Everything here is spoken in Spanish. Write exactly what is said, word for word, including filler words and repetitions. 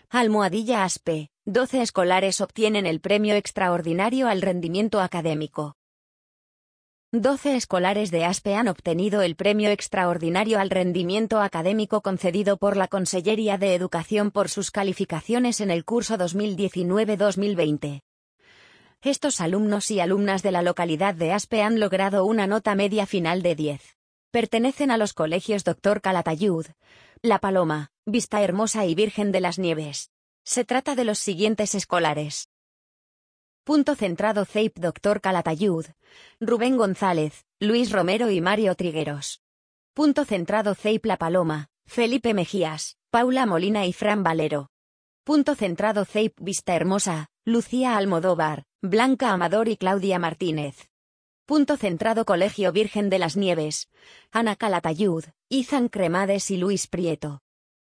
Almohadilla Aspe, doce escolares obtienen el Premio Extraordinario al Rendimiento Académico. doce escolares de Aspe han obtenido el Premio Extraordinario al Rendimiento Académico concedido por la Consellería de Educación por sus calificaciones en el curso dos mil diecinueve dos mil veinte. Estos alumnos y alumnas de la localidad de Aspe han logrado una nota media final de diez. Pertenecen a los colegios Doctor Calatayud, La Paloma, Vista Hermosa y Virgen de las Nieves. Se trata de los siguientes escolares. Punto centrado C E I P Doctor Calatayud, Rubén González, Luis Romero y Mario Trigueros. Punto centrado C E I P La Paloma, Felipe Mejías, Paula Molina y Fran Valero. Punto centrado C E I P Vista Hermosa, Lucía Almodóvar, Blanca Amador y Claudia Martínez. Punto centrado Colegio Virgen de las Nieves, Ana Calatayud, Izan Cremades y Luis Prieto.